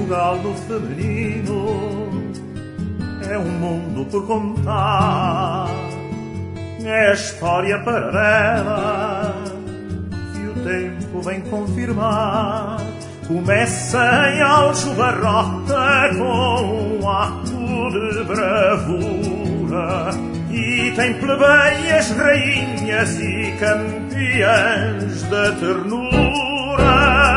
Portugal do feminino é um mundo por contar, é a história paralela que o tempo vem confirmar. Começa em Aljubarrota com um ato de bravura e tem plebeias, rainhas e campeãs da ternura.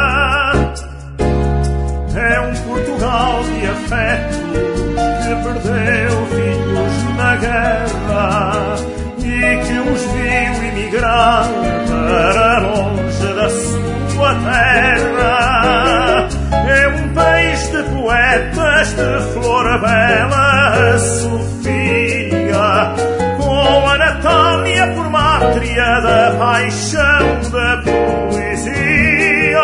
É um Portugal de afeto que perdeu filhos na guerra e que os viu emigrar para longe da sua terra. É um país de poetas, de Florabella, Sofia, com a Natália por mátria da paixão da poesia.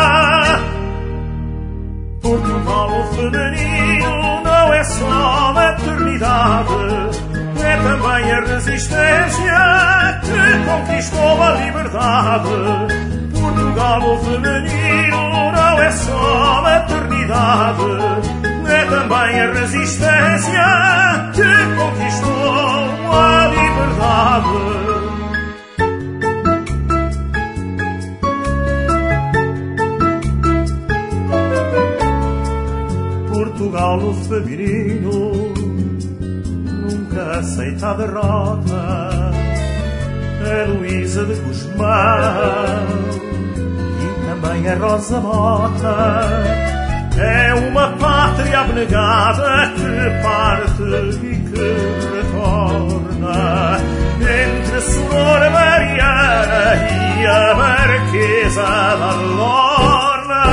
Portugal o feminino não é só maternidade, é também a resistência que conquistou a liberdade. Portugal o feminino não é só maternidade, é também a resistência que conquistou a liberdade. Portugal o feminino nunca aceita a derrota. A Luísa de Guzmão e também a Rosa Mota é uma pátria abnegada que parte e que retorna entre Sonora Mariana e a Marquesa da Lorna.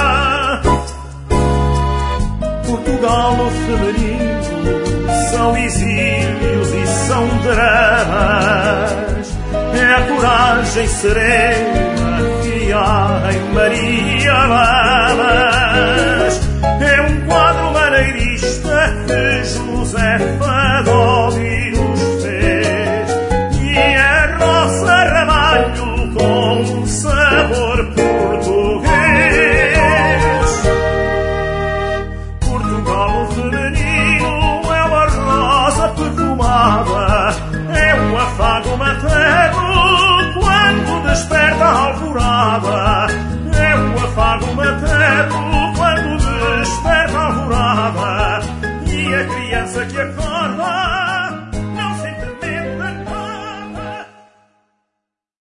Portugal o feminino são exílios e são dramas, é a coragem serena que há em Maria Lamas. É um quadro maneirista que Josefa Dodi nos fez e a Rosa Ramalho com um sabor português. Portugal o feminino é uma rosa perfumada, é um afago maternal